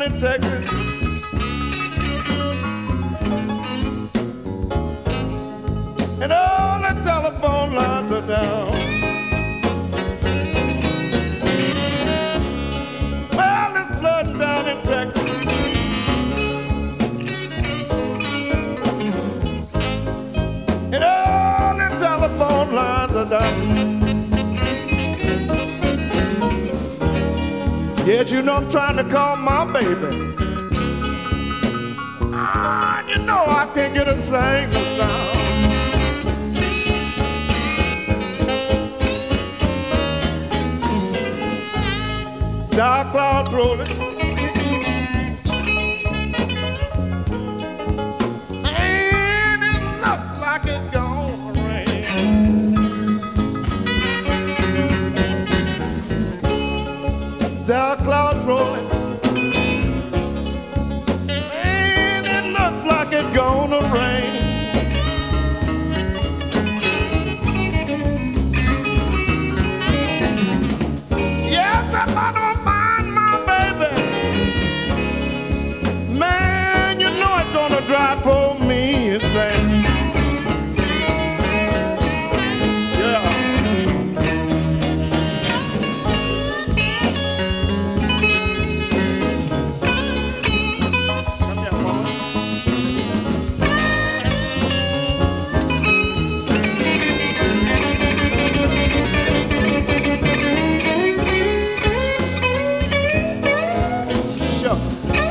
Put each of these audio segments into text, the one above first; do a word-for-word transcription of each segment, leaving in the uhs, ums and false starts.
in Texas. And all the telephone lines are down. Well, it's flooding down in Texas. And all the telephone lines are down. Yes, you know I'm trying to call my baby. Ah, you know I can't get a single sound. Dark clouds rolling, and it looks like it's gonna rain. Dark clouds rolling, and it looks like it's gonna rain. Yes, I'm gonna gonna drive poor me insane. Yeah. Come here, mama. Shucks.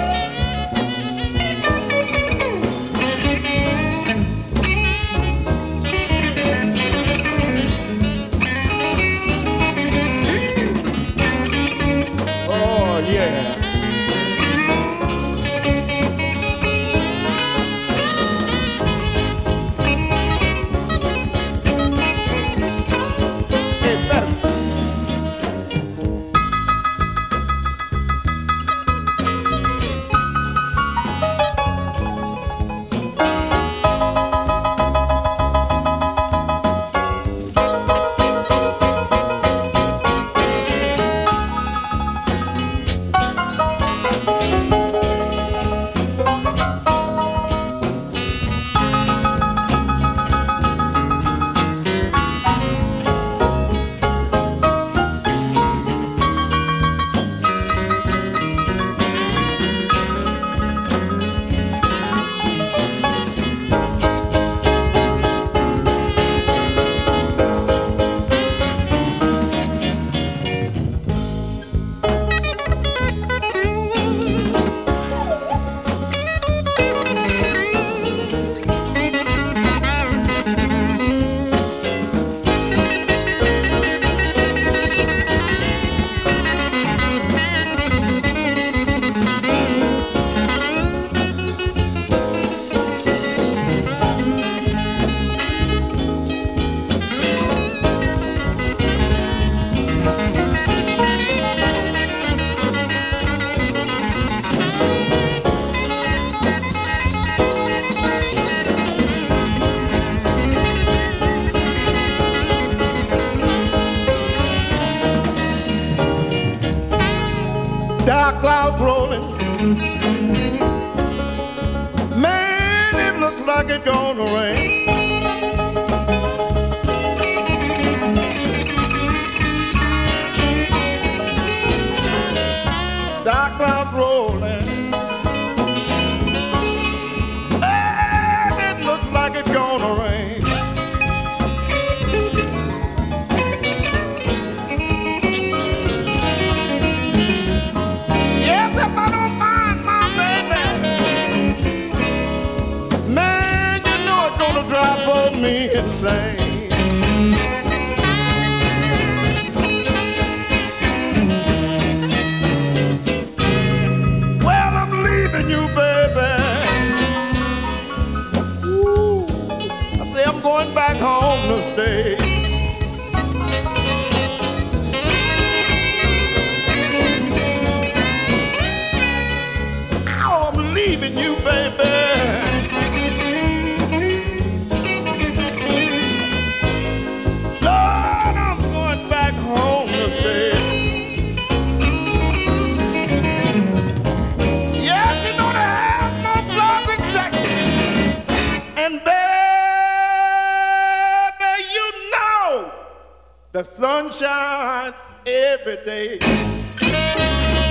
Dark clouds rolling, man, it looks like it's gonna rain. Dark clouds rolling, man, it looks like it's gonna rain. Drive me insane. Well, I'm leaving you, baby. Ooh, I say I'm going back home to stay. Oh, I'm leaving you, baby. And baby, you know the sun shines every day.